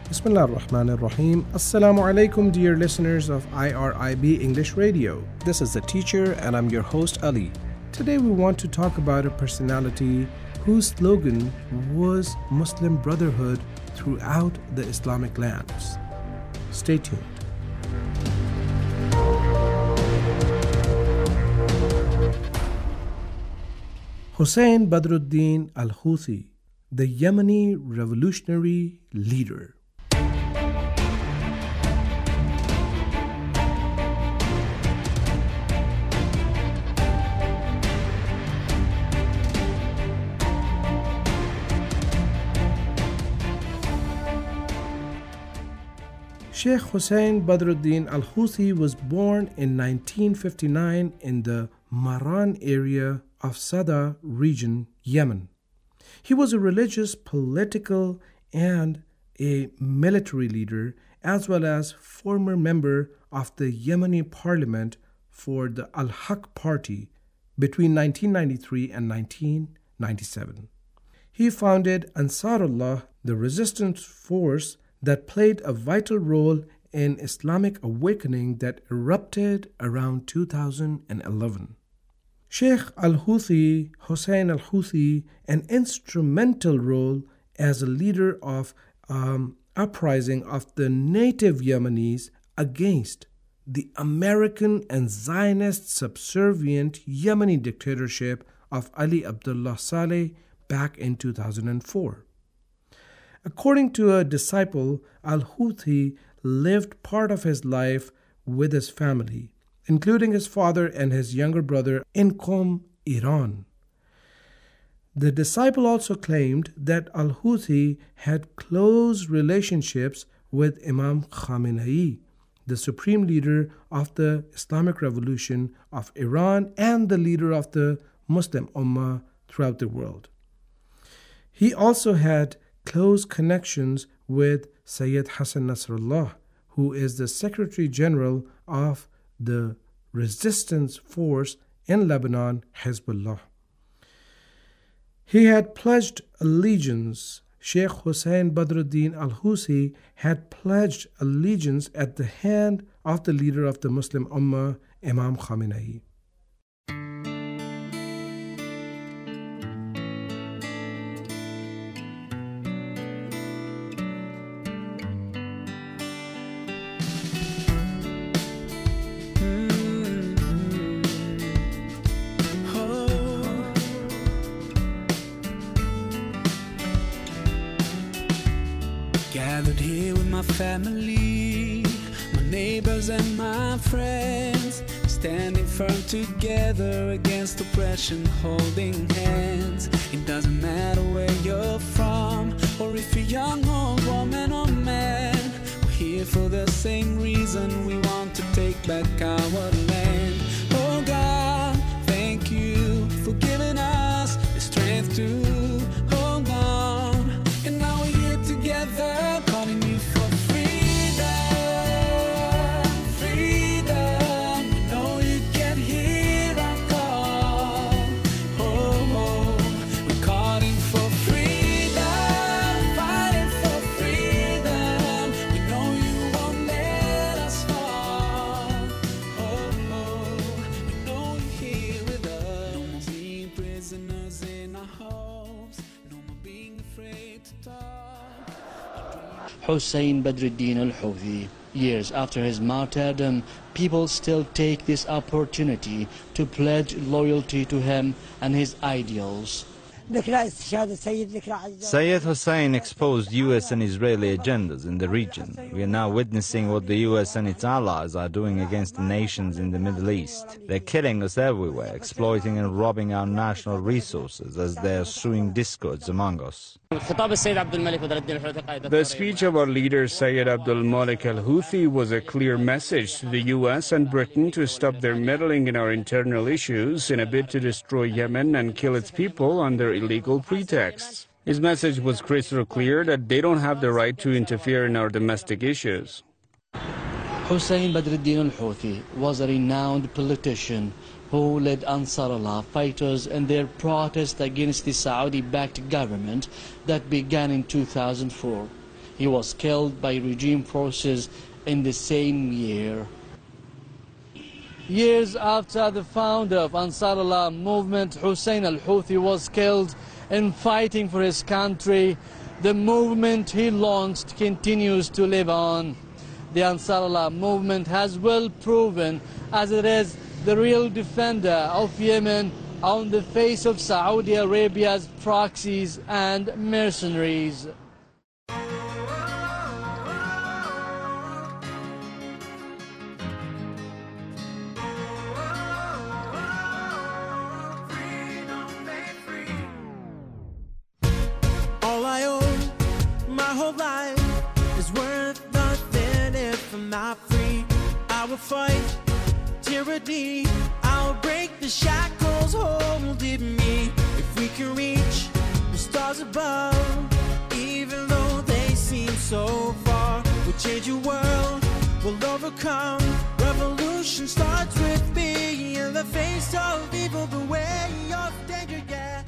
Bismillah ar-Rahman ar-Rahim. Assalamu alaikum, dear listeners of IRIB English Radio. This is the teacher and I'm your host Ali. Today we want to talk about a personality whose slogan was Muslim brotherhood throughout the Islamic lands. Stay tuned. Hussein Badruddin al-Houthi, the Yemeni revolutionary leader. Sheikh Hussein Badruddin al-Houthi was born in 1959 in the Maran area of Sada region, Yemen. He was a religious, political, and a military leader, as well as former member of the Yemeni parliament for the Al-Haq party between 1993 and 1997. He founded Ansarullah, the resistance force that played a vital role in Islamic awakening that erupted around 2011. Sheikh al-Houthi, Hussein al-Houthi, an instrumental role as a leader of uprising of the native Yemenis against the American and Zionist subservient Yemeni dictatorship of Ali Abdullah Saleh back in 2004. According to a disciple, al-Houthi lived part of his life with his family, including his father and his younger brother in Qom, Iran. The disciple also claimed that al-Houthi had close relationships with Imam Khamenei, the supreme leader of the Islamic Revolution of Iran and the leader of the Muslim Ummah throughout the world. He also had close connections with Sayyid Hassan Nasrallah, who is the Secretary General of the resistance force in Lebanon, Hezbollah. He had pledged allegiance. Sheikh Hussein Badruddin al-Houthi had pledged allegiance at the hand of the leader of the Muslim Ummah, Imam Khamenei. Gathered here with my family, my neighbors and my friends, standing firm together against oppression, holding hands. It doesn't matter where you're from, or if you're young or woman or man, we're here for the same reason. We want to take back our land. Oh God, thank you for giving us the strength to hold on. And now we're here together, calling you for freedom, freedom. We know you can hear our call. Oh, oh. We're calling for freedom, fighting for freedom. We know you won't let us fall. Oh, oh. We know you're here with us. No more being prisoners in our homes. No more being afraid to talk. Hussein Badruddin al-Houthi. Years after his martyrdom, people still take this opportunity to pledge loyalty to him and his ideals. Sayyid Hussein exposed US and Israeli agendas in the region. We are now witnessing what the US and its allies are doing against the nations in the Middle East. They're killing us everywhere, exploiting and robbing our national resources as they're sowing discords among us. The speech of our leader Sayyid Abdul Malik al-Houthi was a clear message to the US and Britain to stop their meddling in our internal issues in a bid to destroy Yemen and kill its people under illegal pretexts. His message was crystal clear that they don't have the right to interfere in our domestic issues. Hussein Badruddin al-Houthi was a renowned politician who led Ansarullah fighters in their protest against the Saudi-backed government that began in 2004. He was killed by regime forces in the same year. Years after the founder of Ansarullah movement, Hussein al-Houthi, was killed in fighting for his country, the movement he launched continues to live on. The Ansarullah movement has well proven as it is the real defender of Yemen on the face of Saudi Arabia's proxies and mercenaries. All I own, my whole life, is worth nothing if I'm not free. I will fight tyranny, I'll break the shackles holding me. If we can reach the stars above, even though they seem so far, we'll change the world, we'll overcome. Revolution starts with me. In the face of evil, the way of danger, yeah.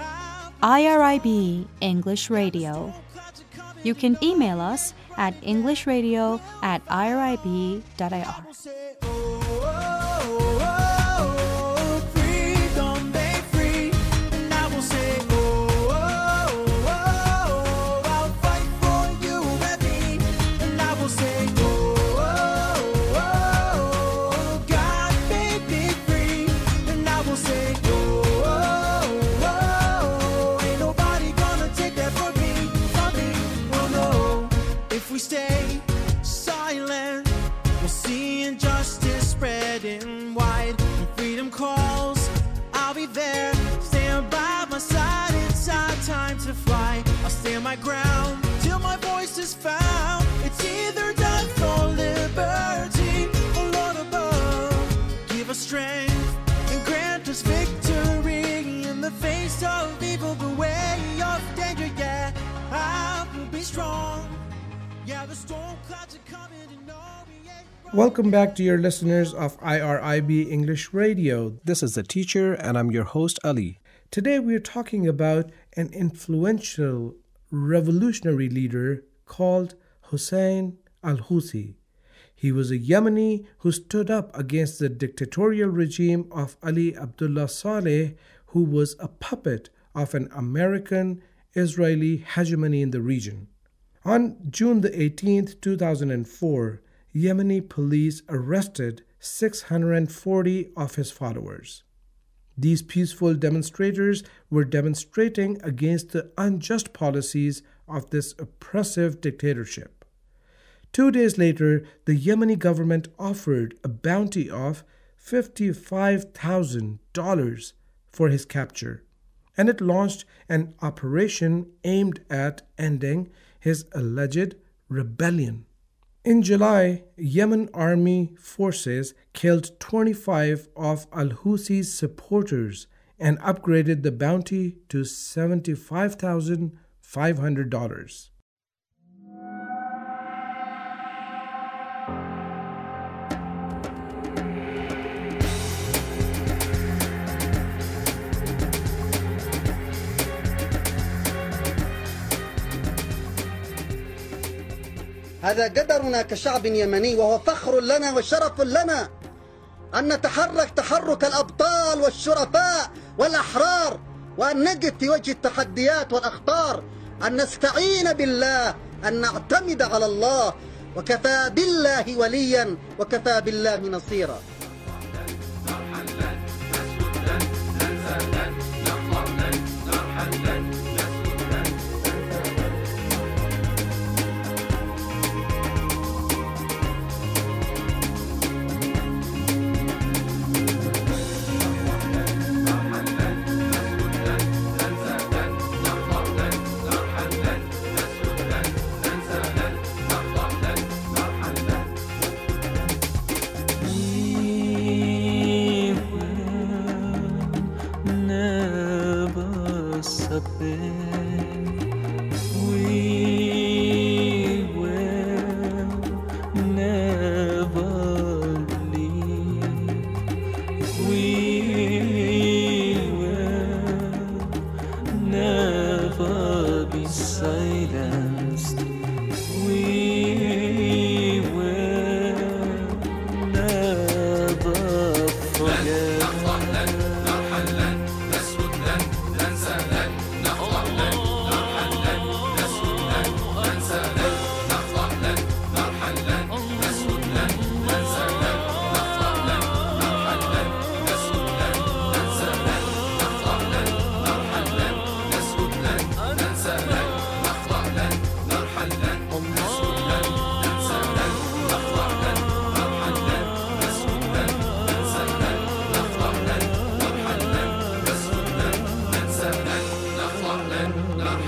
IRIB English Radio. You can email us at englishradio@irib.ir. We stay silent, we'll see injustice spreading wide. When freedom calls, I'll be there. Stand by my side, it's our time to fly. I'll stand my ground till my voice is found. It's either death or liberty. Oh Lord above, give us strength and grant us victory. In the face of evil, the way of danger, yeah, I will be strong. Yeah, the storm clouds are coming and no, we ain't running. Welcome back, dear listeners of IRIB English Radio. This is the teacher, and I'm your host, Ali. Today we're talking about an influential revolutionary leader called Hussein al-Houthi. He was a Yemeni who stood up against the dictatorial regime of Ali Abdullah Saleh, who was a puppet of an American-Israeli hegemony in the region. On June the 18th, 2004, Yemeni police arrested 640 of his followers. These peaceful demonstrators were demonstrating against the unjust policies of this oppressive dictatorship. 2 days later, the Yemeni government offered a bounty of $55,000 for his capture, and it launched an operation aimed at ending his alleged rebellion. In July, Yemen army forces killed 25 of al-Houthi's supporters and upgraded the bounty to $75,500. هذا قدرنا كشعب يمني، وهو فخر لنا وشرف لنا أن نتحرك تحرك الأبطال والشرفاء والأحرار، وأن نقف في وجه التحديات والأخطار، أن نستعين بالله، أن نعتمد على الله، وكفى بالله وليا وكفى بالله نصيرا.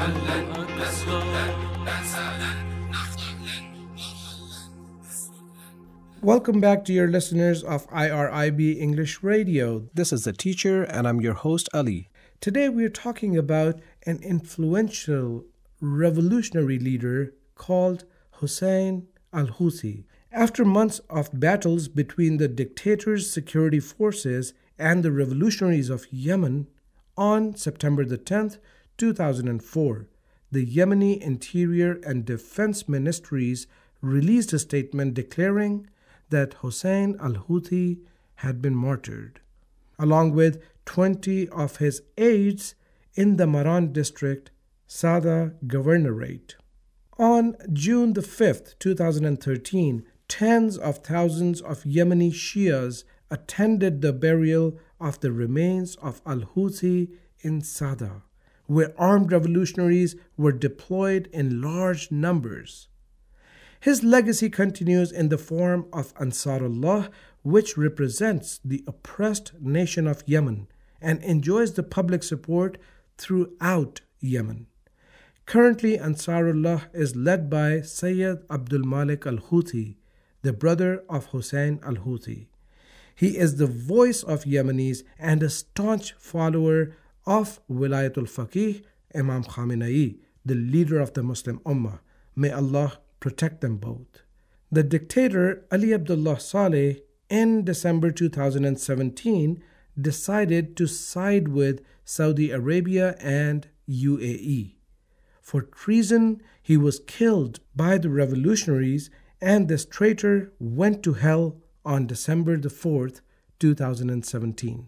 Welcome back, dear listeners of IRIB English Radio. This is the teacher, and I'm your host, Ali. Today, we're talking about an influential revolutionary leader called Hussein al-Houthi. After months of battles between the dictator's security forces and the revolutionaries of Yemen, on September the 10th, 2004, the Yemeni Interior and Defense Ministries released a statement declaring that Hussein al-Houthi had been martyred, along with 20 of his aides in the Maran district, Sada Governorate. On June the 5th, 2013, tens of thousands of Yemeni Shias attended the burial of the remains of al-Houthi in Sada, where armed revolutionaries were deployed in large numbers. His legacy continues in the form of Ansarullah, which represents the oppressed nation of Yemen and enjoys the public support throughout Yemen. Currently, Ansarullah is led by Sayyid Abdul Malik al-Houthi, the brother of Hussein al-Houthi. He is the voice of Yemenis and a staunch follower of Wilayatul Faqih Imam Khamenei, the leader of the Muslim Ummah. May Allah protect them both. The dictator Ali Abdullah Saleh in December 2017 decided to side with Saudi Arabia and UAE. For treason, he was killed by the revolutionaries, and this traitor went to hell on December the 4th, 2017.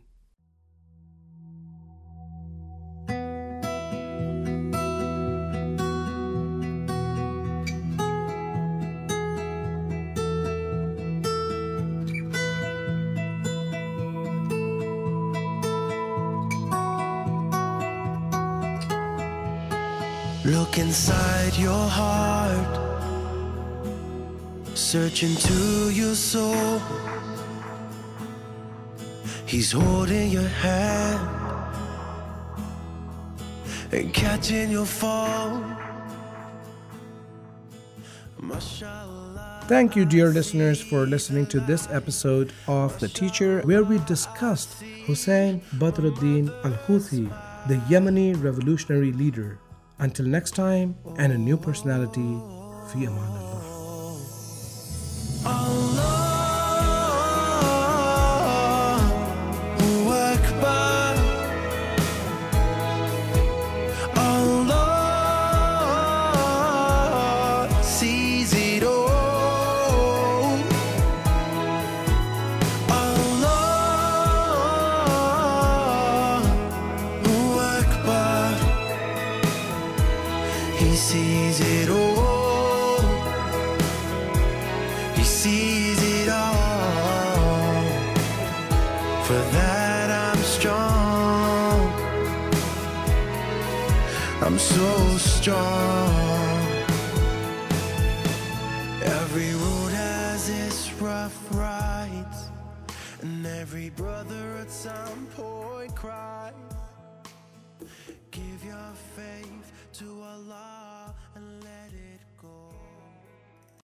Look inside your heart, search into your soul. He's holding your hand and catching your fall. Thank you, dear listeners, for listening to this episode of The Teacher, where we discussed Hussein Badruddin al-Houthi, the Yemeni revolutionary leader. Until next time, and a new personality, fi aman Allah. He sees it all. He sees it all. For that I'm strong. I'm so strong. Every road has its rough rides, and every brother at some point cries. Give your faith to Allah.